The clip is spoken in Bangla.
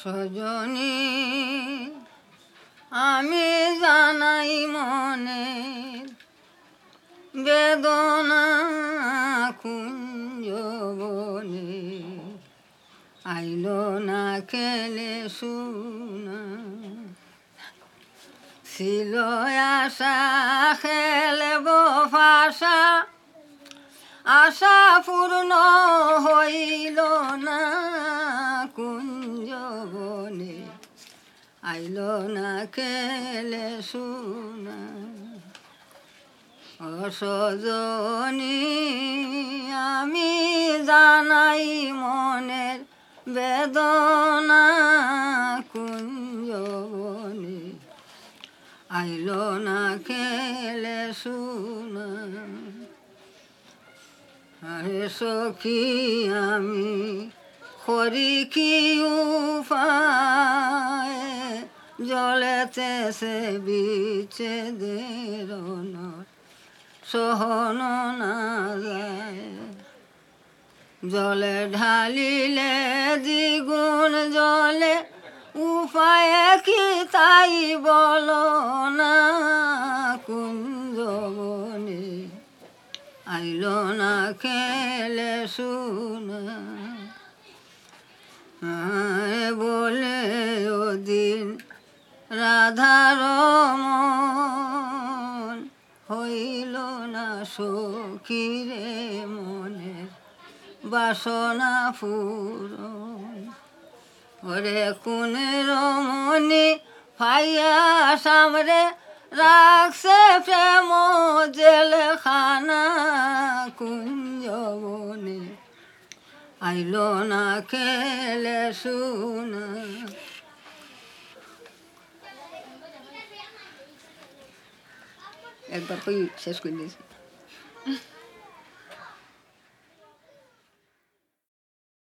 সজনী আমি জানাই মনের বেদনা কুঞ্জবনে আইলো না খেলে শুনা ছিল আশা খেলব ভাষা আশা পূর্ণ হইল না কুঞ্জবনে আইল না খেলে শুনা অসজনী আমি জানাই মনের বেদনা কুঞ্জবনে আইল না খেলে শুনা আরে সখী আমি করি কি উপায় জলেতেছে বিচ্ছেদের সহন না যায় জলে ঢালিলে দ্বিগুণ জলে উপায় কি তাই বলো না কুঞ্জবনে আইল না খেলে শুনা বলে ওদিন রাধার মন হইল না সখীরে মনের বাসনা পূরণ ওরে কোন রমণী ফাইয়া সামরে রাখছে প্রেম জেলখানা কুঞ্জবনে আইল না খেলে শুনা একবার কই শেষ করে দিয়েছি।